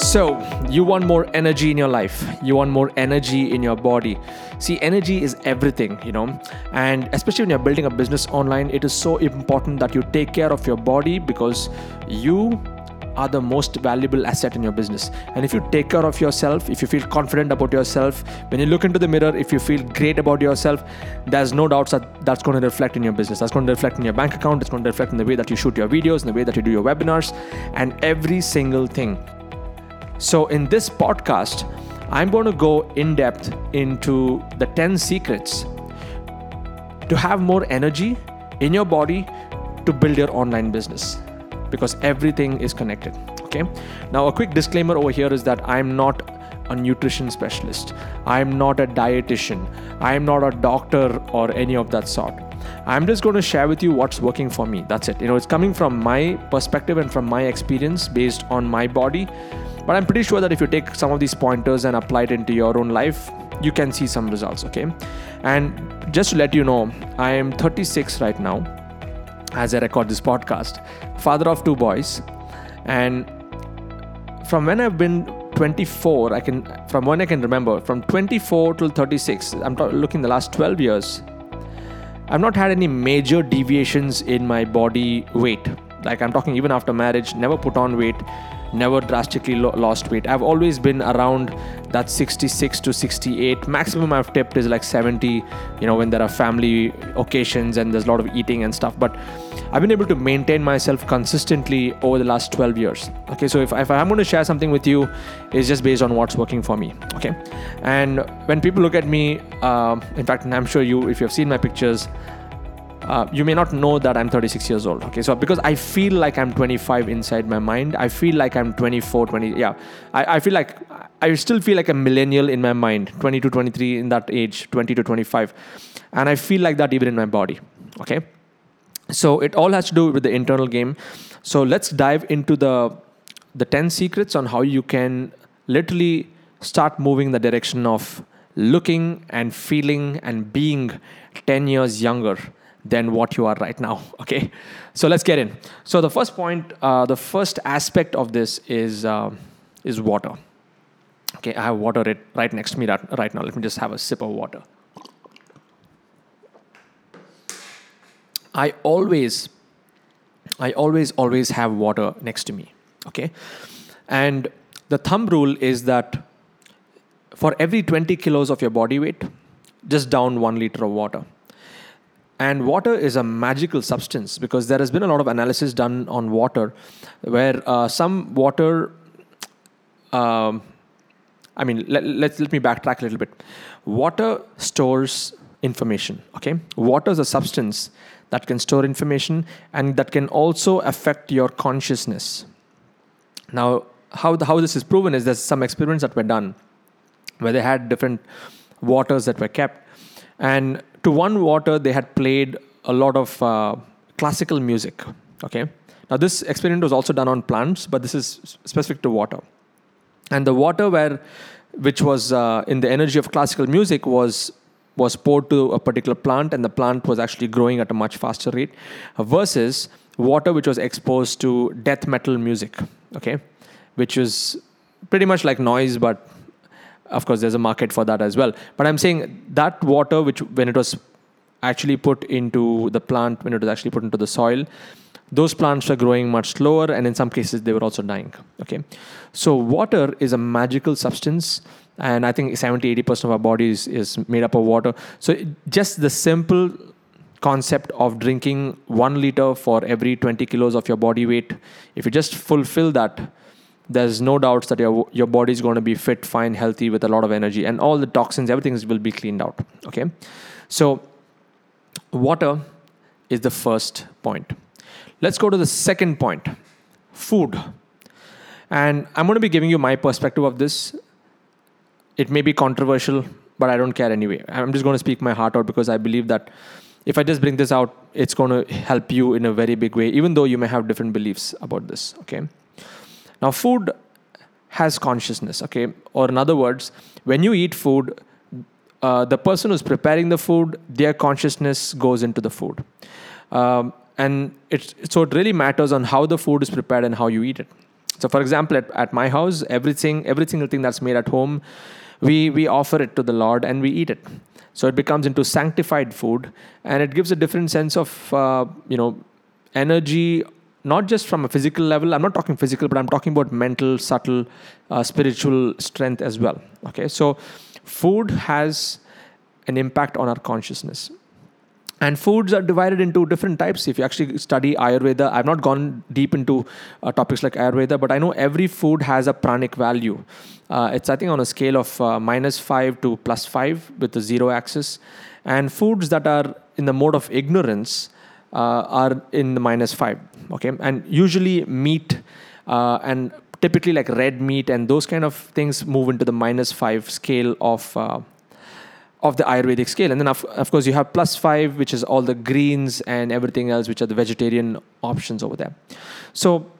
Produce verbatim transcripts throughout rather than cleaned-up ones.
So, you want more energy in your life. You want more energy in your body. See, energy is everything, you know. And especially when you're building a business online, it is so important that you take care of your body because you are the most valuable asset in your business. And if you take care of yourself, if you feel confident about yourself, when you look into the mirror, if you feel great about yourself, there's no doubts that that's going to reflect in your business. That's going to reflect in your bank account. It's going to reflect in the way that you shoot your videos, in the way that you do your webinars, and every single thing. So in this podcast, I'm going to go in depth into the ten secrets to have more energy in your body to build your online business, because everything is connected. Okay. Now, a quick disclaimer over here is that I'm not a nutrition specialist. I'm not a dietitian. I'm not a doctor or any of that sort. I'm just going to share with you what's working for me. That's it. You know, it's coming from my perspective and from my experience based on my body. But I'm pretty sure that if you take some of these pointers and apply it into your own life, you can see some results, okay? And just to let you know, I am thirty-six right now as I record this podcast, father of two boys. And from when I've been twenty-four, I can, from when I can remember, from twenty-four till thirty-six, I'm t- looking the last twelve years, I've not had any major deviations in my body weight. Like I'm talking even after marriage, never put on weight, never drastically lo- lost weight. I've always been around that sixty-six to sixty-eight. Maximum I've tipped is like seventy, you know, when there are family occasions and there's a lot of eating and stuff. But I've been able to maintain myself consistently over the last twelve years. Okay, so if, if I'm going to share something with you, it's just based on what's working for me. Okay, and when people look at me, uh, in fact, I'm sure you, if you've seen my pictures, Uh, you may not know that I'm thirty-six years old. Okay, so because I feel like I'm twenty-five inside my mind, I feel like I'm twenty-four, twenty. Yeah, I, I feel like I still feel like a millennial in my mind, twenty to twenty-three in that age, twenty to twenty-five, and I feel like that even in my body. Okay, so it all has to do with the internal game. So let's dive into the the ten secrets on how you can literally start moving the direction of looking and feeling and being ten years younger than what you are right now. Okay, so let's get in. So the first point, uh, the first aspect of this is uh, is water. Okay, I have water right, right next to me right, right now. Let me just have a sip of water. I always, I always, always have water next to me. Okay, and the thumb rule is that for every twenty kilos of your body weight, just down one liter of water. And water is a magical substance because there has been a lot of analysis done on water where uh, some water, um, I mean, let, let, let me backtrack a little bit. Water stores information, okay? Water is a substance that can store information and that can also affect your consciousness. Now, how, the, how this is proven is there's some experiments that were done where they had different waters that were kept. And to one water, they had played a lot of uh, classical music. Okay. Now, this experiment was also done on plants, but this is specific to water. And the water, where which was uh, in the energy of classical music, was was poured to a particular plant, and the plant was actually growing at a much faster rate, versus water which was exposed to death metal music. Okay, which was pretty much like noise, but of course, there's a market for that as well. But I'm saying that water, which when it was actually put into the plant, when it was actually put into the soil, those plants were growing much slower, and in some cases, they were also dying. Okay, so water is a magical substance, and I think seventy, eighty percent of our body is, is made up of water. So it, just the simple concept of drinking one liter for every twenty kilos of your body weight, if you just fulfill that, there's no doubts that your your body is going to be fit, fine, healthy, with a lot of energy, and all the toxins, everything will be cleaned out. Okay, so water is the first point. Let's go to the second point, food. And I'm going to be giving you my perspective of this. It may be controversial, but I don't care anyway. I'm just going to speak my heart out because I believe that if I just bring this out, it's going to help you in a very big way, even though you may have different beliefs about this. Okay. Now, food has consciousness, okay? Or in other words, when you eat food, uh, the person who's preparing the food, their consciousness goes into the food. Um, and it, so it really matters on how the food is prepared and how you eat it. So for example, at, at my house, everything, every single thing that's made at home, we, we offer it to the Lord and we eat it. So it becomes into sanctified food, and it gives a different sense of, uh, you know, energy, not just from a physical level. I'm not talking physical, but I'm talking about mental, subtle, uh, spiritual strength as well. Okay, so food has an impact on our consciousness. And foods are divided into different types. If you actually study Ayurveda, I've not gone deep into uh, topics like Ayurveda, but I know every food has a pranic value. Uh, it's, I think, on a scale of uh, minus five to plus five with the zero axis. And foods that are in the mode of ignorance uh, are in the minus five. Okay, and usually meat uh, and typically like red meat and those kind of things move into the minus five scale of uh, of the Ayurvedic scale. And then, of, of course, you have plus five, which is all the greens and everything else, which are the vegetarian options over there. So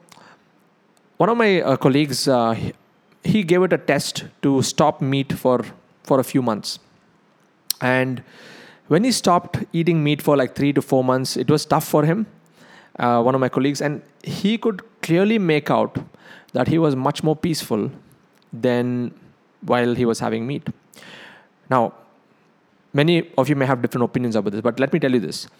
one of my uh, colleagues, uh, he, he gave it a test to stop meat for, for a few months. And when he stopped eating meat for like three to four months, it was tough for him, uh, one of my colleagues. And he could clearly make out that he was much more peaceful than while he was having meat. Now, many of you may have different opinions about this, but let me tell you this.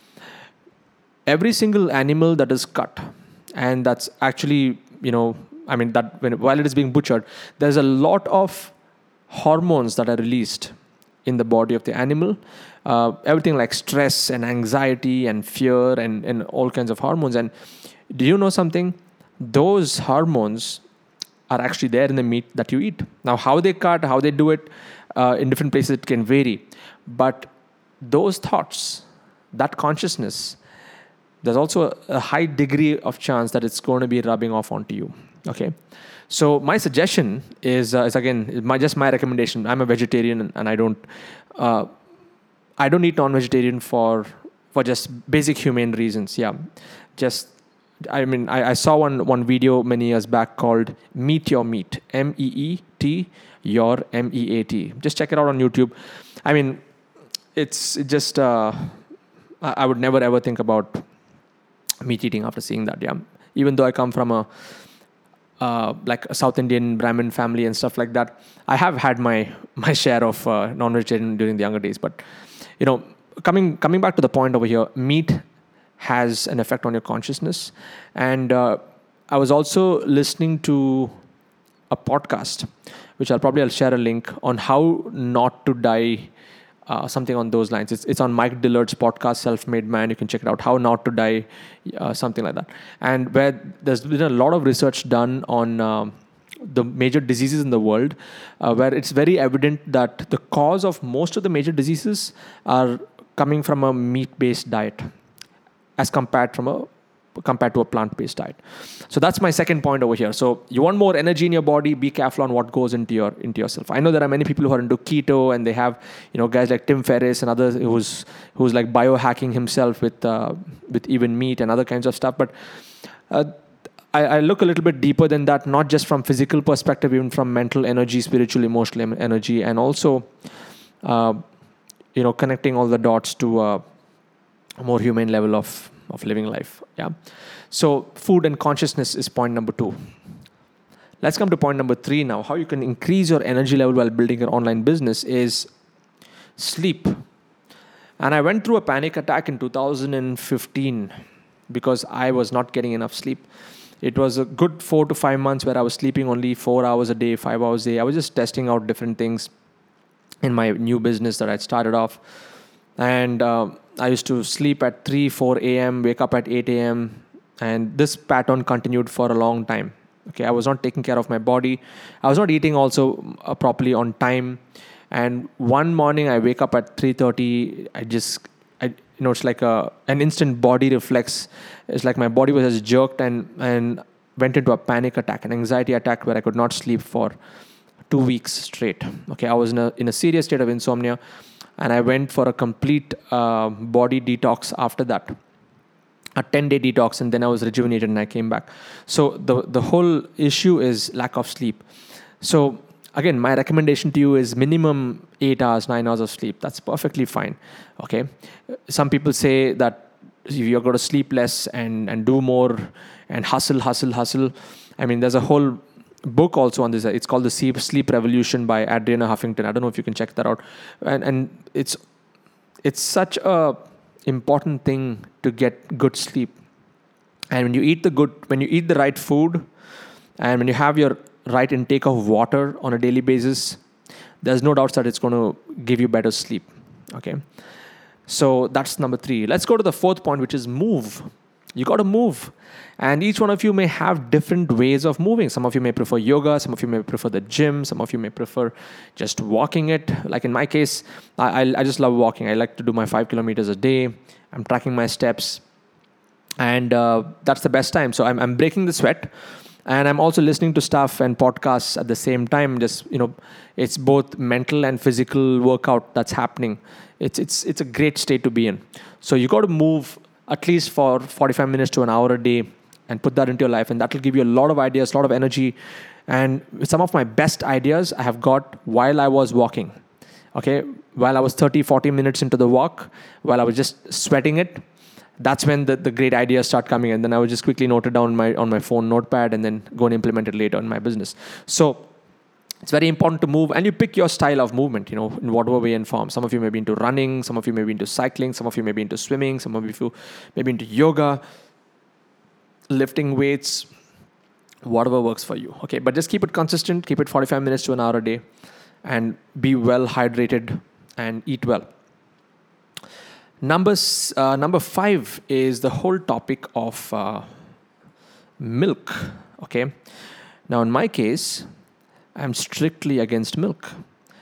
Every single animal that is cut, and that's actually, you know, I mean, that when, while it is being butchered, there's a lot of hormones that are released in the body of the animal. Uh, everything like stress and anxiety and fear and, and all kinds of hormones. And do you know something? Those hormones are actually there in the meat that you eat. Now, how they cut, how they do it, uh, in different places, it can vary. But those thoughts, that consciousness, there's also a, a high degree of chance that it's going to be rubbing off onto you. Okay, so my suggestion is, uh, is again, my, just my recommendation. I'm a vegetarian and, and I don't, uh, I don't eat non-vegetarian for for just basic humane reasons. Yeah, just I mean, I, I saw one one video many years back called "Meet Your Meat," M E E T your M E A T. Just check it out on YouTube. I mean, it's it just uh, I, I would never ever think about meat eating after seeing that. Yeah, even though I come from a uh, like a South Indian Brahmin family and stuff like that, I have had my my share of uh, non-vegetarian during the younger days. But you know, coming coming back to the point over here, meat has an effect on your consciousness. And uh, I was also listening to a podcast, which I'll probably I'll share a link on how not to die, uh, something on those lines. It's, it's on Mike Dillard's podcast, Self-Made Man. You can check it out, How Not to Die, uh, something like that. And where there's been a lot of research done on um, the major diseases in the world, uh, where it's very evident that the cause of most of the major diseases are coming from a meat-based diet, as compared from a compared to a plant-based diet. So that's my second point over here. So you want more energy in your body, be careful on what goes into your into yourself. I know there are many people who are into keto, and they have, you know, guys like Tim Ferriss and others who's who's like biohacking himself with uh, with even meat and other kinds of stuff. But uh, I, I look a little bit deeper than that, not just from physical perspective, even from mental energy, spiritual, emotional energy, and also uh, you know, connecting all the dots to uh, a more humane level of, of living life. Yeah. So food and consciousness is point number two. Let's come to point number three now. How you can increase your energy level while building your online business is sleep. And I went through a panic attack in two thousand fifteen because I was not getting enough sleep. It was a good four to five months where I was sleeping only four hours a day, five hours a day. I was just testing out different things in my new business that I'd started off. And uh, I used to sleep at three, four a.m., wake up at eight a.m. And this pattern continued for a long time. Okay, I was not taking care of my body. I was not eating also uh, properly on time. And one morning I wake up at three thirty. I just, I, you know, it's like a an instant body reflex. It's like my body was just jerked and and went into a panic attack, an anxiety attack where I could not sleep for two weeks straight. Okay, I was in a in a serious state of insomnia, and I went for a complete uh, body detox after that. A ten-day detox, and then I was rejuvenated and I came back. So the the whole issue is lack of sleep. So again, my recommendation to you is minimum eight hours, nine hours of sleep. That's perfectly fine. Okay. Some people say that you're going to sleep less and, and do more and hustle, hustle, hustle. I mean, there's a whole book also on this. It's called The Sleep Sleep Revolution by Adriana Huffington. I don't know if you can check that out. And and it's it's such a important thing to get good sleep. And when you eat the good, when you eat the right food, and when you have your right intake of water on a daily basis, there's no doubt that it's going to give you better sleep. Okay. So that's number three. Let's go to the fourth point, which is move. You got to move. And each one of you may have different ways of moving. Some of you may prefer yoga. Some of you may prefer the gym. Some of you may prefer just walking it. Like in my case, I, I, I just love walking. I like to do my five kilometers a day. I'm tracking my steps. And uh, that's the best time. So I'm, I'm breaking the sweat. And I'm also listening to stuff and podcasts at the same time. Just, you know, it's both mental and physical workout that's happening. It's it's it's a great state to be in. So you got to move at least for forty-five minutes to an hour a day and put that into your life. And that will give you a lot of ideas, a lot of energy. And some of my best ideas I have got while I was walking. Okay, while I was thirty, forty minutes into the walk, while I was just sweating it, that's when the, the great ideas start coming. And then I would just quickly note it down my, on my phone notepad and then go and implement it later in my business. So it's very important to move, and you pick your style of movement, you know, in whatever way and form. Some of you may be into running, some of you may be into cycling, some of you may be into swimming, some of you may be into yoga, lifting weights, whatever works for you. Okay, but just keep it consistent, keep it forty-five minutes to an hour a day, and be well hydrated and eat well. Number, uh, number five is the whole topic of uh, milk. Okay, now in my case, I'm strictly against milk.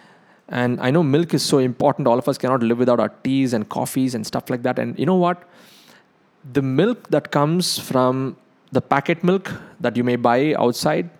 And I know milk is so important. All of us cannot live without our teas and coffees and stuff like that. And you know what? The milk that comes from the packet milk that you may buy outside,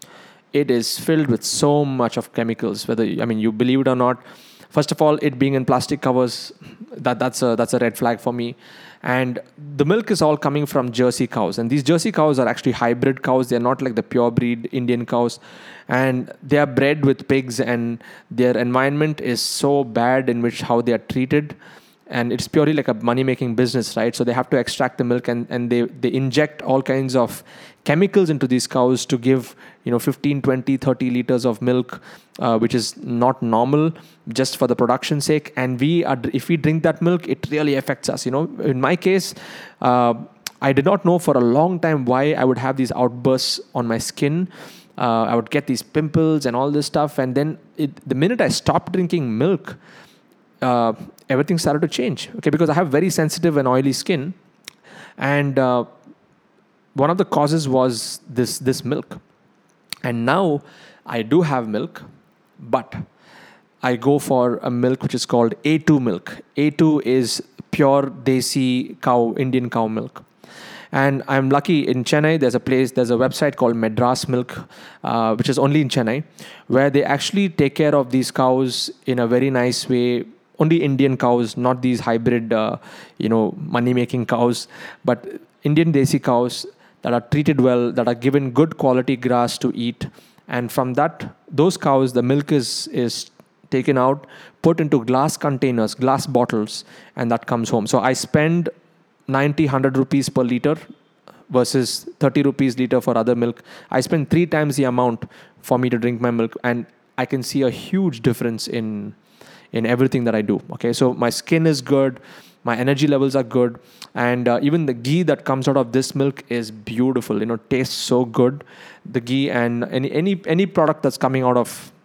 it is filled with so much of chemicals. Whether, I mean, you believe it or not, first of all, it being in plastic covers, that, that's a that's a red flag for me. And the milk is all coming from Jersey cows. And these Jersey cows are actually hybrid cows. They're not like the pure breed Indian cows. And they are bred with pigs, and their environment is so bad in which how they are treated. And it's purely like a money-making business, right? So they have to extract the milk, and, and they, they inject all kinds of chemicals into these cows to give, you know, fifteen, twenty, thirty liters of milk, uh, which is not normal, just for the production sake. And we are, if we drink that milk, it really affects us. You know, in my case, uh, I did not know for a long time why I would have these outbursts on my skin. Uh, I would get these pimples and all this stuff. And then it, the minute I stopped drinking milk, uh, everything started to change. Okay, because I have very sensitive and oily skin. And uh, one of the causes was this, this milk. And now I do have milk, but I go for a milk which is called A two milk. A two is pure Desi cow, Indian cow milk. And I'm lucky in Chennai, there's a place, there's a website called Madras Milk, uh, which is only in Chennai, where they actually take care of these cows in a very nice way. Only Indian cows, not these hybrid, uh, you know, money-making cows, but Indian Desi cows that are treated well, that are given good quality grass to eat. And from that, those cows, the milk is, is taken out, put into glass containers, glass bottles, and that comes home. So I spend ninety, one hundred rupees per liter versus thirty rupees liter for other milk. I spend three times the amount for me to drink my milk, and I can see a huge difference in in everything that I do. Okay, so my skin is good, my energy levels are good, and uh, even the ghee that comes out of this milk is beautiful. You know, tastes so good. The ghee and any any any product that's coming out of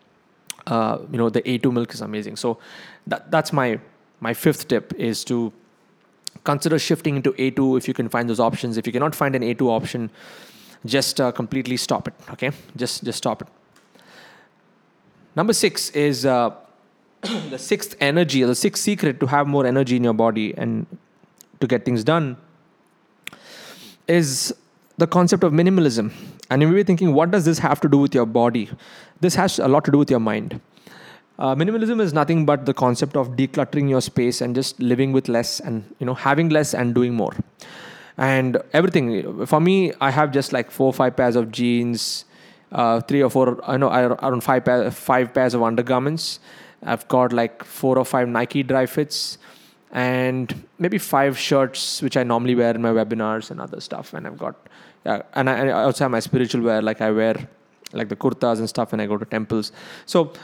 uh, you know the A two milk is amazing. So that that's my my fifth tip is to consider shifting into A two if you can find those options. If you cannot find an A two option, just uh, completely stop it. Okay, just just stop it. Number six is uh, the sixth energy, or the sixth secret to have more energy in your body and to get things done is the concept of minimalism. And you may be thinking, what does this have to do with your body? This has a lot to do with your mind. Uh, minimalism is nothing but the concept of decluttering your space and just living with less, and you know having less and doing more. And everything for me, I have just like four or five pairs of jeans, uh, three or four, I know around five pair, five pairs of undergarments. I've got like four or five Nike dry fits, and maybe five shirts which I normally wear in my webinars and other stuff. And I've got Yeah, and I, I also have my spiritual wear, like I wear like the kurtas and stuff when I go to temples. So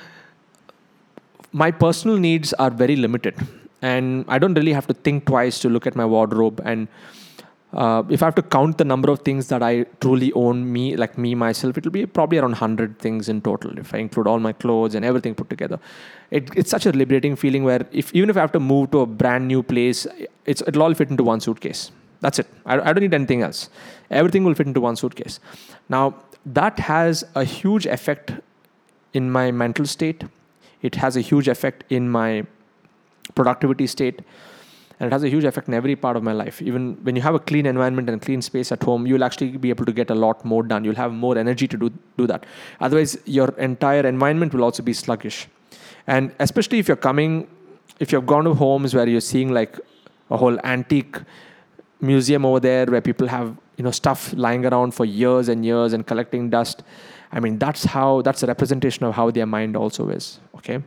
my personal needs are very limited, and I don't really have to think twice to look at my wardrobe. And uh, if I have to count the number of things that I truly own, me like me myself, it'll be probably around one hundred things in total if I include all my clothes and everything put together. It, it's such a liberating feeling where if even if I have to move to a brand new place, it's it'll all fit into one suitcase. That's it. I, I don't need anything else. Everything will fit into one suitcase. Now that has a huge effect in my mental state. It has a huge effect in my productivity state, and it has a huge effect in every part of my life. Even when you have a clean environment and clean space at home, you'll actually be able to get a lot more done. You'll have more energy to do, do that. Otherwise, your entire environment will also be sluggish. And especially if you're coming, if you've gone to homes where you're seeing like a whole antique museum over there where people have, you know, stuff lying around for years and years and collecting dust. I mean, that's how, that's a representation of how their mind also is. Okay.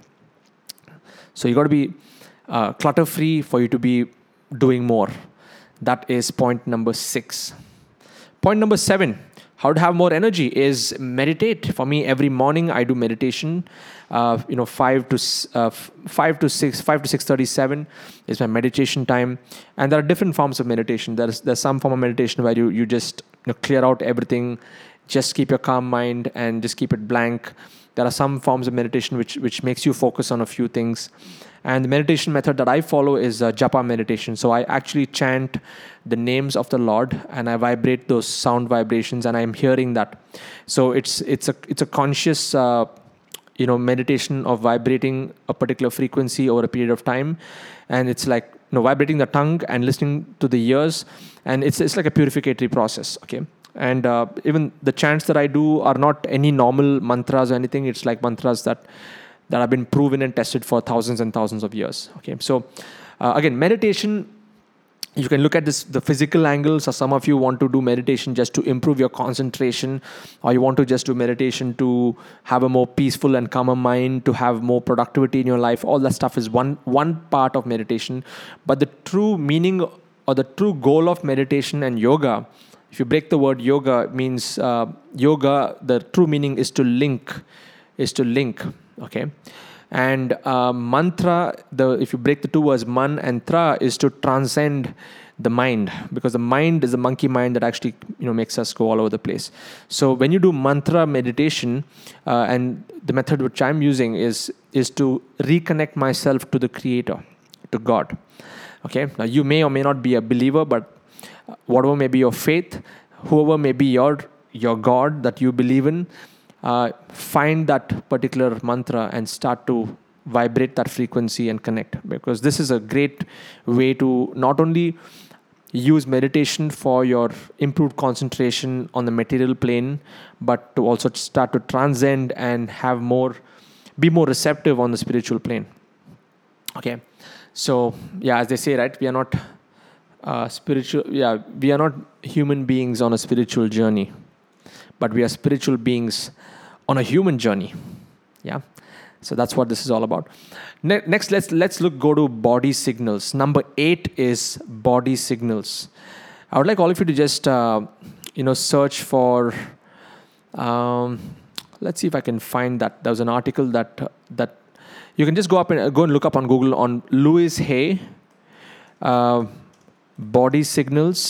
So you got to be uh, clutter free for you to be doing more. That is point number six. Point number seven, how to have more energy is meditate. For me, every morning I do meditation. Uh, you know, five to uh, five to six, five to six thirty-seven is my meditation time. And there are different forms of meditation. There's there's some form of meditation where you you just, you know, clear out everything, just keep your calm mind and just keep it blank. There are some forms of meditation which which makes you focus on a few things. And the meditation method that I follow is uh, japa meditation. So I actually chant the names of the Lord and I vibrate those sound vibrations and I'm hearing that. So it's it's a it's a conscious uh, you know meditation of vibrating a particular frequency over a period of time, and it's like, you know, vibrating the tongue and listening to the ears, and it's it's like a purificatory process. Okay. And uh, even the chants that I do are not any normal mantras or anything. It's like mantras that that have been proven and tested for thousands and thousands of years. Okay, so uh, again, meditation, you can look at this, the physical angles, or some of you want to do meditation just to improve your concentration, or you want to just do meditation to have a more peaceful and calmer mind, to have more productivity in your life. All that stuff is one one part of meditation. But the true meaning or the true goal of meditation and yoga, if you break the word yoga, it means uh, yoga, the true meaning is to link, is to link. Okay, and uh, mantra, the if you break the two words man and tra, is to transcend the mind, because the mind is a monkey mind that actually, you know, makes us go all over the place. So when you do mantra meditation, uh, and the method which I'm using is is to reconnect myself to the Creator, to God. Okay, now you may or may not be a believer, but whatever may be your faith, whoever may be your your God that you believe in, Uh, find that particular mantra and start to vibrate that frequency and connect, because this is a great way to not only use meditation for your improved concentration on the material plane, but to also start to transcend and have more, be more receptive on the spiritual plane. Okay, so yeah, as they say, right, we are not uh, spiritual. Yeah, we are not human beings on a spiritual journey, but we are spiritual beings on a human journey. Yeah. So that's what this is all about. Ne- next, let's let's look go to body signals. Number eight is body signals. I would like all of you to just uh, you know search for. Um, let's see if I can find that. There was an article that uh, that you can just go up and uh, go and look up on Google on Louise Hay uh, body signals.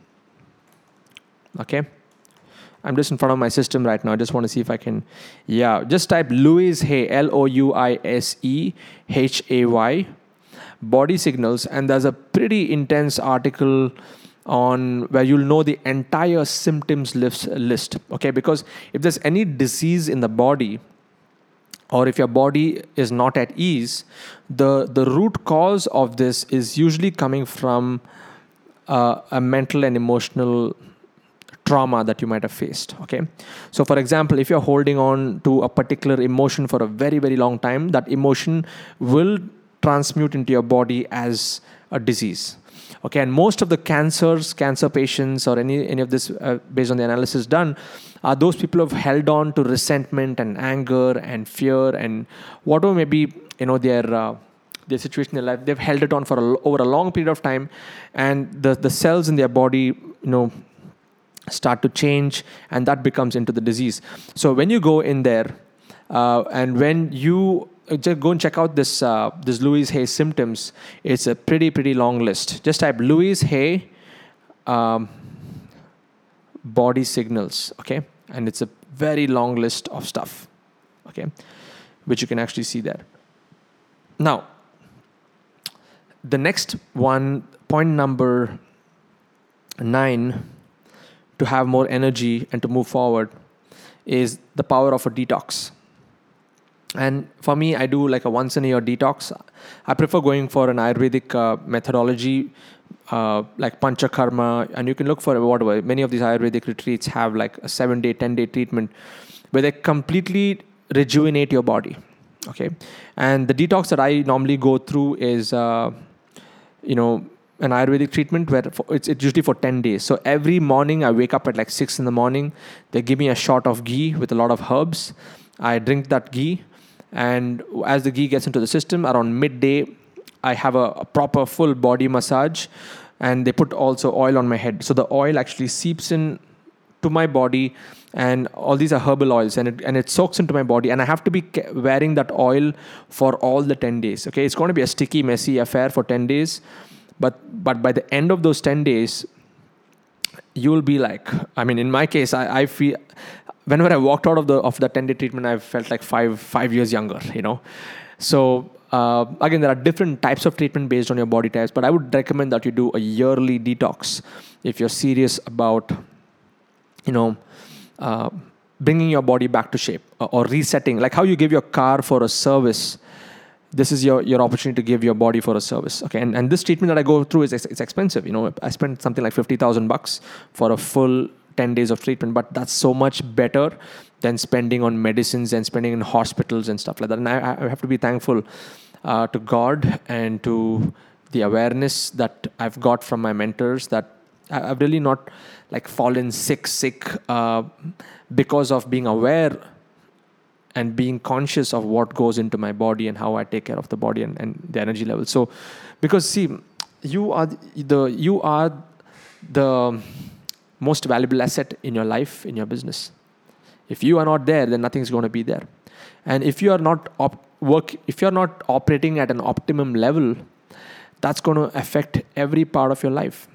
Okay. I'm just in front of my system right now. I just want to see if I can, yeah, just type Louise Hay, L O U I S E H A Y, body signals, and there's a pretty intense article on where you'll know the entire symptoms list, list, okay? Because if there's any disease in the body, or if your body is not at ease, the, the root cause of this is usually coming from uh, a mental and emotional trauma that you might have faced. Okay, so for example, if you're holding on to a particular emotion for a very very long time, that emotion will transmute into your body as a disease. Okay, and most of the cancers, cancer patients, or any any of this, uh, based on the analysis done, are those people who have held on to resentment and anger and fear and whatever may be, you know, their uh, their situation in their life. They've held it on for a, over a long period of time, and the the cells in their body, you know, start to change, and that becomes into the disease. So when you go in there, uh, and when you uh, just go and check out this uh, this Louise Hay symptoms, it's a pretty pretty long list. Just type Louise Hay um, body signals, okay, and it's a very long list of stuff, okay, which you can actually see there. Now, the next one, point number nine, to have more energy and to move forward, is the power of a detox. And for me, I do like a once in a year detox. I prefer going for an Ayurvedic uh, methodology, uh, like Panchakarma, and you can look for whatever. Many of these Ayurvedic retreats have like a seven day, ten day treatment where they completely rejuvenate your body. Okay. And the detox that I normally go through is, uh, you know, an Ayurvedic treatment where it's, it's usually for ten days. So every morning I wake up at like six in the morning. They give me a shot of ghee with a lot of herbs. I drink that ghee. And as the ghee gets into the system, around midday, I have a, a proper full body massage. And they put also oil on my head. So the oil actually seeps in to my body. And all these are herbal oils. And it, and it soaks into my body. And I have to be wearing that oil for all the ten days. Okay, it's going to be a sticky, messy affair for ten days. But but by the end of those ten days, you'll be like, I mean, in my case, I, I feel, whenever I walked out of the of the ten day treatment, I felt like five five years younger, you know. So uh, again, there are different types of treatment based on your body types, but I would recommend that you do a yearly detox if you're serious about, you know, uh, bringing your body back to shape or, or resetting, like how you give your car for a service. This is your, your opportunity to give your body for a service. Okay. And, and this treatment that I go through is it's expensive. You know, I spent something like fifty thousand bucks for a full ten days of treatment, but that's so much better than spending on medicines and spending in hospitals and stuff like that. And I, I have to be thankful uh, to God and to the awareness that I've got from my mentors that I've really not like fallen sick, sick uh, because of being aware and being conscious of what goes into my body and how I take care of the body and, and the energy level. So, because see, you are the you are the most valuable asset in your life, in your business. If you are not there, then nothing's going to be there. And if you are not op- work, if you're not operating at an optimum level, that's going to affect every part of your life.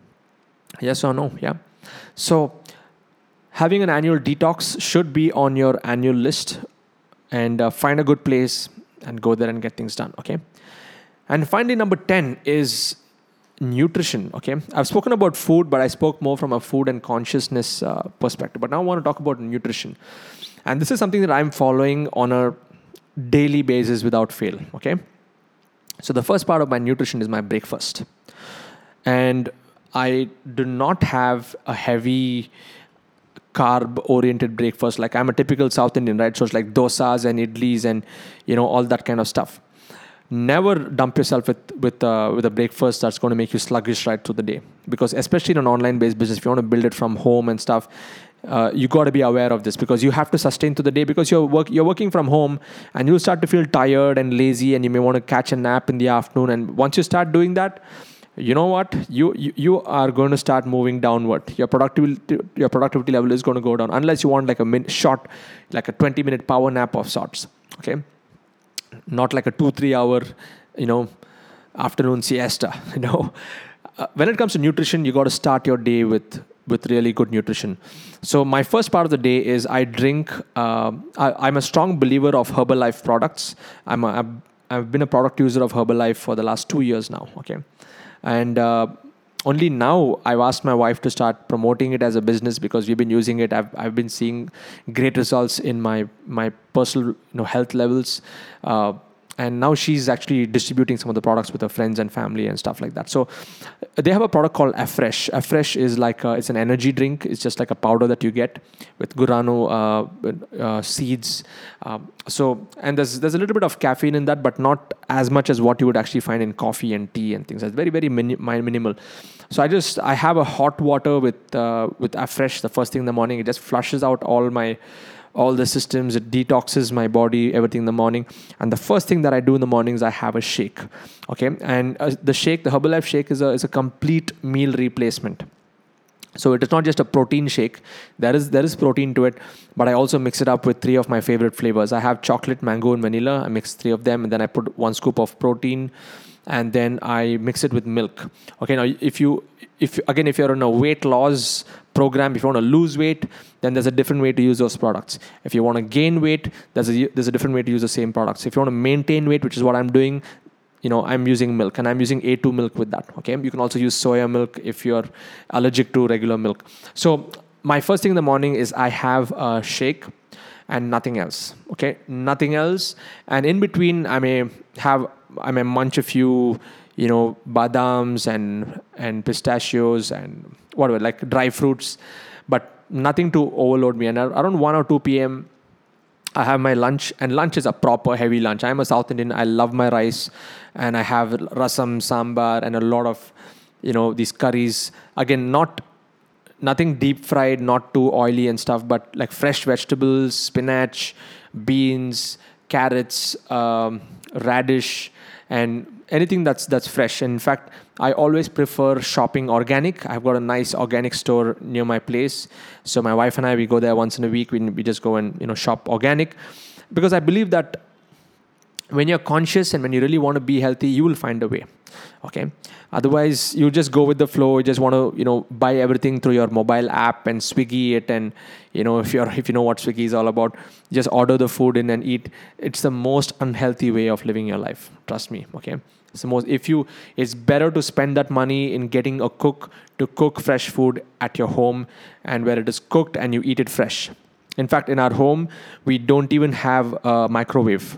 Yes or no? Yeah. So, having an annual detox should be on your annual list. And uh, find a good place and go there and get things done, okay? And finally, number ten is nutrition, okay? I've spoken about food, but I spoke more from a food and consciousness uh, perspective. But now I want to talk about nutrition. And this is something that I'm following on a daily basis without fail, okay? So the first part of my nutrition is my breakfast. And I do not have a heavy carb-oriented breakfast. Like I'm a typical South Indian, right? So it's like dosas and idlis and, you know, all that kind of stuff. Never dump yourself with with uh, with a breakfast that's going to make you sluggish right through the day. Because especially in an online-based business, if you want to build it from home and stuff, uh, you got to be aware of this because you have to sustain through the day because you're work you're working from home and you'll start to feel tired and lazy and you may want to catch a nap in the afternoon. And once you start doing that, you know what? You, you you are going to start moving downward. Your productivity your productivity level is going to go down unless you want like a min- short, like a twenty minute power nap of sorts. Okay, not like a two three hour, you know, afternoon siesta. You know, uh, when it comes to nutrition, you got to start your day with with really good nutrition. So my first part of the day is I drink. Uh, I, I'm a strong believer of Herbalife products. I'm a, I've, I've been a product user of Herbalife for the last two years now. Okay. And uh, only now I've asked my wife to start promoting it as a business because we've been using it. I've I've been seeing great results in my my personal you know health levels, uh, and now she's actually distributing some of the products with her friends and family and stuff like that. So they have a product called Afresh. Afresh is like a, it's an energy drink. It's just like a powder that you get with guarana uh, uh, seeds. Um, so and there's there's a little bit of caffeine in that, but not as much as what you would actually find in coffee and tea and things. It's very very mini- minimal. So I just I have a hot water with uh, with Afresh the first thing in the morning. It just flushes out all my all the systems. It detoxes my body, everything in the morning. And the first thing that I do in the morning is I have a shake. Okay. And uh, the shake, the Herbalife shake is a, is a complete meal replacement. So it is not just a protein shake. There is there is protein to it, but I also mix it up with three of my favorite flavors. I have chocolate, mango, and vanilla. I mix three of them, and then I put one scoop of protein, and then I mix it with milk. Okay, now if you if again if you're on a weight loss program, if you want to lose weight, then there's a different way to use those products. If you want to gain weight, there's a there's a different way to use the same products. If you want to maintain weight, which is what I'm doing, you know, I'm using milk, and I'm using A two milk with that. Okay, you can also use soya milk if you're allergic to regular milk. So my first thing in the morning is I have a shake and nothing else. Okay, nothing else. And in between, I may have I may munch a few, you know, badams and and pistachios and whatever, like dry fruits, but nothing to overload me. And around one or two p.m. I have my lunch, and lunch is a proper heavy lunch. I'm a South Indian. I love my rice, and I have rasam, sambar, and a lot of, you know, these curries. Again, not nothing deep fried, not too oily and stuff, but like fresh vegetables, spinach, beans, carrots, um, radish, and anything that's that's fresh. And in fact, I always prefer shopping organic. I've got a nice organic store near my place, so my wife and I, we go there once in a week. We we just go and, you know, shop organic, because I believe that when you're conscious and when you really want to be healthy, you will find a way. Okay. Otherwise, you just go with the flow. You just want to, you know, buy everything through your mobile app and Swiggy it, and, you know, if you're if you know what Swiggy is all about, just order the food in and eat. It's the most unhealthy way of living your life. Trust me. Okay. It's the most. If you, it's better to spend that money in getting a cook to cook fresh food at your home, and where it is cooked and you eat it fresh. In fact, in our home, we don't even have a microwave.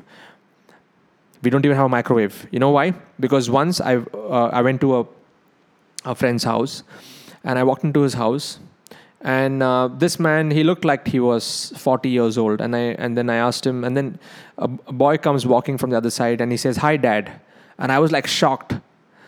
We don't even have a microwave. You know why? Because once I uh, I went to a a friend's house, and I walked into his house, and uh, this man, he looked like he was forty years old, and I and then I asked him, and then a, a boy comes walking from the other side, and he says, "Hi, Dad," and I was like shocked.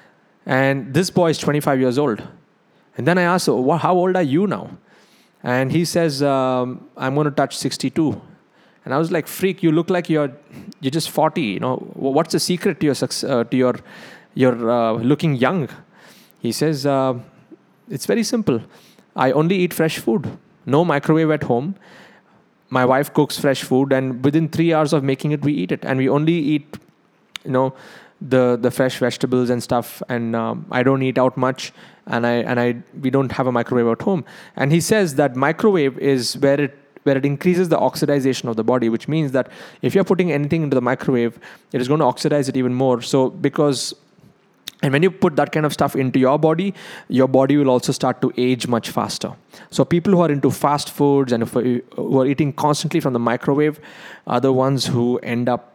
And this boy is twenty-five years old, and then I asked, well, "How old are you now?" And he says, um, "I'm going to touch sixty-two." And I was like, "Freak, you look like you're you're just forty. You know, what's the secret to your uh, to your your uh, looking young?" He says, uh, "It's very simple. I only eat fresh food. No microwave at home. My wife cooks fresh food, and within three hours of making it, we eat it. And we only eat, you know, the the fresh vegetables and stuff. And um, I don't eat out much, and I and I we don't have a microwave at home." And he says that microwave is where it where it increases the oxidization of the body, which means that if you're putting anything into the microwave, it is going to oxidize it even more. So because, and when you put that kind of stuff into your body, your body will also start to age much faster. So people who are into fast foods and who are eating constantly from the microwave are the ones who end up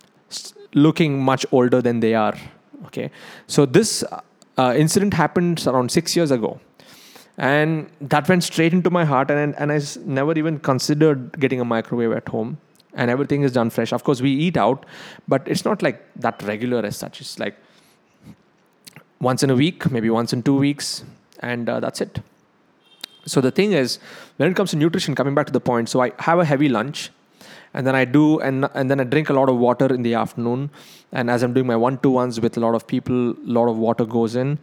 looking much older than they are. Okay. So this uh, incident happened around six years ago. And that went straight into my heart, and and I never even considered getting a microwave at home. And everything is done fresh. Of course, we eat out, but it's not like that regular as such. It's like once in a week, maybe once in two weeks, and uh, that's it. So the thing is, when it comes to nutrition, coming back to the point, so I have a heavy lunch, and then I do, and and then I drink a lot of water in the afternoon. And as I'm doing my one-to-ones with a lot of people, a lot of water goes in,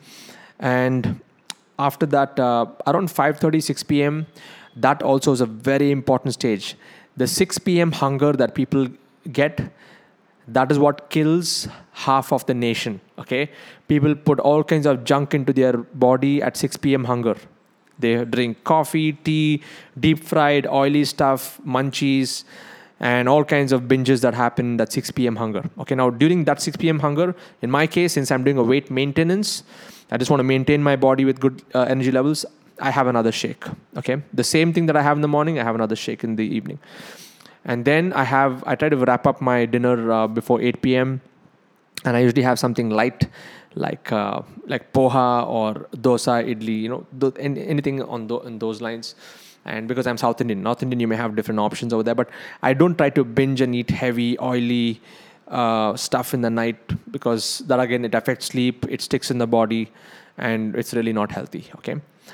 and after that, uh, around five thirty, six p.m., that also is a very important stage. The six p.m. hunger that people get, that is what kills half of the nation, okay? People put all kinds of junk into their body at six p.m. hunger. They drink coffee, tea, deep fried, oily stuff, munchies, and all kinds of binges that happen at six p.m. hunger. Okay, now during that six p.m. hunger, in my case, since I'm doing a weight maintenance, I just want to maintain my body with good uh, energy levels, I have another shake. Okay, the same thing that I have in the morning, I have another shake in the evening. And then I have, I try to wrap up my dinner uh, before eight p.m. And I usually have something light, like uh, like poha or dosa, idli, you know, th- anything on th- in those lines. And because I'm South Indian, North Indian, you may have different options over there. But I don't try to binge and eat heavy, oily uh, stuff in the night, because that, again, it affects sleep, it sticks in the body, and it's really not healthy, okay?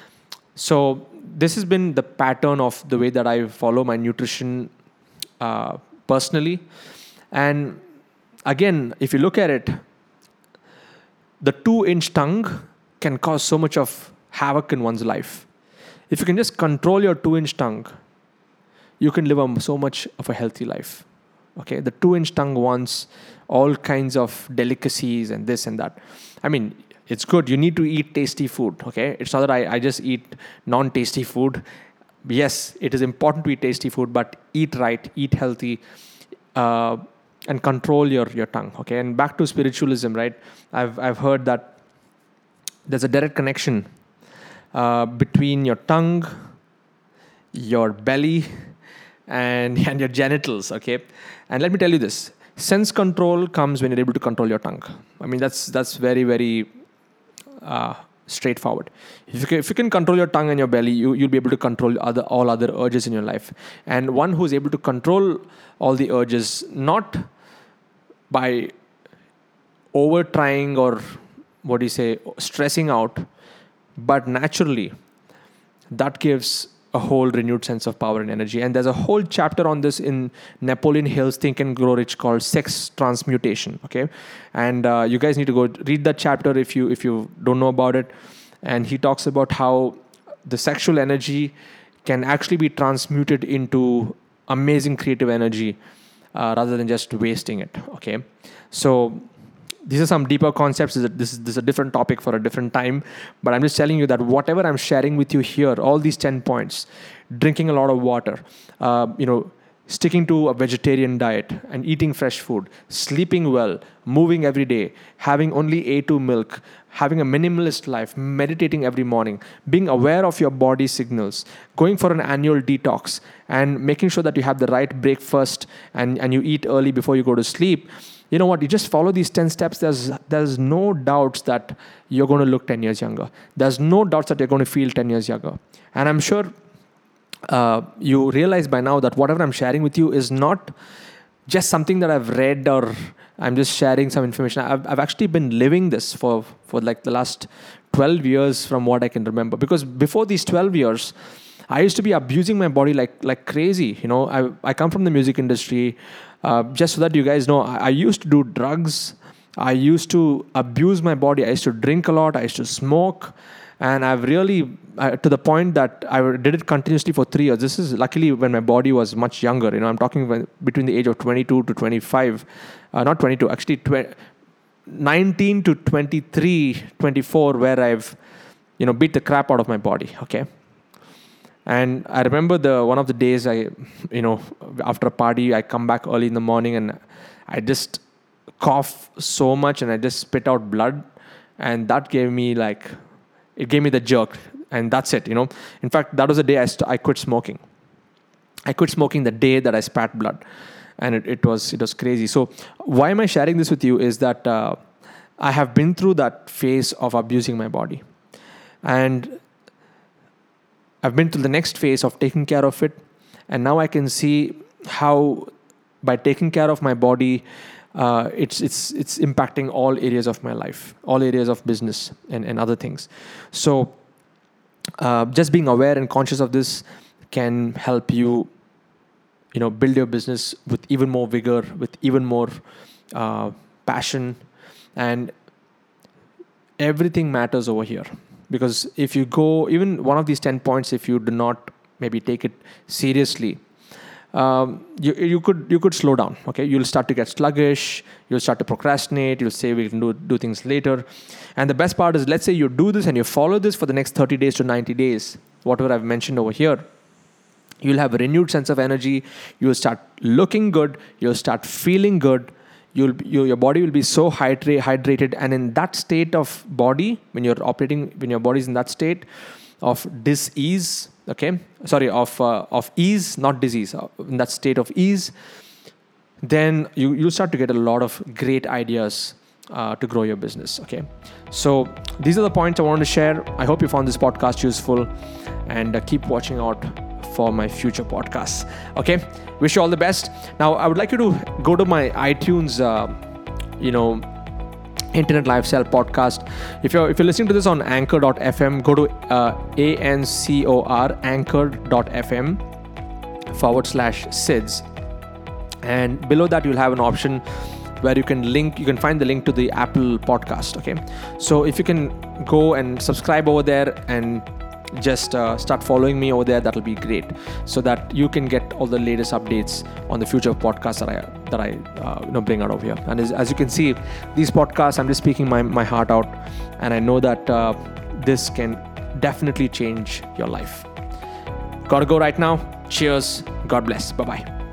So this has been the pattern of the way that I follow my nutrition uh, personally. And again, if you look at it, the two-inch tongue can cause so much of havoc in one's life. if you can just control your two-inch tongue, you can live a, so much of a healthy life. Okay, the two-inch tongue wants all kinds of delicacies and this and that. I mean, it's good. You need to eat tasty food. Okay, it's not that I, I just eat non-tasty food. Yes, it is important to eat tasty food, but eat right, eat healthy, uh, and control your, your tongue. Okay, and back to spiritualism, right? I've I've heard that there's a direct connection uh, between your tongue, your belly, and and your genitals. Okay, and let me tell you this: sense control comes when you're able to control your tongue. I mean, that's that's very very uh, straightforward. If you can, if you can control your tongue and your belly, you you'll be able to control other all other urges in your life. And one who is able to control all the urges, not by over trying or what do you say, stressing out, but naturally, that gives a whole renewed sense of power and energy. And there's a whole chapter on this in Napoleon Hill's Think and Grow Rich called Sex Transmutation. Okay, and uh, you guys need to go read that chapter if you if you don't know about it. And he talks about how the sexual energy can actually be transmuted into amazing creative energy uh, rather than just wasting it. Okay, so these are some deeper concepts. This is, this is a different topic for a different time. But I'm just telling you that whatever I'm sharing with you here, all these ten points, drinking a lot of water, uh, you know, sticking to a vegetarian diet and eating fresh food, sleeping well, moving every day, having only A two milk, having a minimalist life, meditating every morning, being aware of your body signals, going for an annual detox, and making sure that you have the right breakfast and, and you eat early before you go to sleep. You know what? You just follow these ten steps. There's there's no doubts that you're going to look ten years younger. There's no doubts that you're going to feel ten years younger. And I'm sure uh, you realize by now that whatever I'm sharing with you is not just something that I've read or I'm just sharing some information. I've, I've actually been living this for, for like the last twelve years from what I can remember. Because before these twelve years, I used to be abusing my body like like crazy. You know, I I come from the music industry. Uh, just so that you guys know, I, I used to do drugs. I used to abuse my body. I used to drink a lot. I used to smoke. And I've really, uh, to the point that I did it continuously for three years. This is luckily when my body was much younger. You know, I'm talking when, between the age of twenty-two to twenty-five. Uh, not twenty-two, actually tw- nineteen to twenty-three, twenty-four, where I've, you know, beat the crap out of my body. Okay. And I remember the one of the days I, you know, after a party, I come back early in the morning and I just cough so much and I just spit out blood. And that gave me like, it gave me the jerk. And that's it, you know. In fact, that was the day I, st- I quit smoking. I quit smoking the day that I spat blood. And it, it was it was crazy. So why am I sharing this with you is that uh, I have been through that phase of abusing my body. And I've been to the next phase of taking care of it. And now I can see how by taking care of my body, uh, it's it's it's impacting all areas of my life, all areas of business and, and other things. So uh, just being aware and conscious of this can help you, you know, build your business with even more vigor, with even more uh, passion. And everything matters over here. Because if you go, even one of these ten points, if you do not maybe take it seriously, um, you you could you could slow down. Okay, you'll start to get sluggish. You'll start to procrastinate. You'll say we can do do things later. And the best part is, let's say you do this and you follow this for the next thirty days to ninety days, whatever I've mentioned over here. You'll have a renewed sense of energy. You'll start looking good. You'll start feeling good. You'll, you, your body will be so hydra- hydrated, and in that state of body, when you're operating, when your body's in that state of dis-ease, okay, sorry, of uh, of ease, not disease, uh, in that state of ease, then you you start to get a lot of great ideas uh, to grow your business. Okay, so these are the points I wanted to share. I hope you found this podcast useful, and uh, keep watching out for my future podcasts. Okay, wish you all the best. Now I would like you to go to my iTunes uh, you know Internet Lifestyle podcast. If you're if you're listening to this on anchor dot f m, go to uh, A N C O R anchor dot f m forward slash SIDS, and below that you'll have an option where you can link you can find the link to the Apple podcast. Okay, so if you can go and subscribe over there and just uh, start following me over there. That'll be great, so that you can get all the latest updates on the future podcasts that I that I uh, you know bring out over here. And as, as you can see, these podcasts, I'm just speaking my my heart out, and I know that uh, this can definitely change your life. Gotta go right now. Cheers. God bless. Bye bye.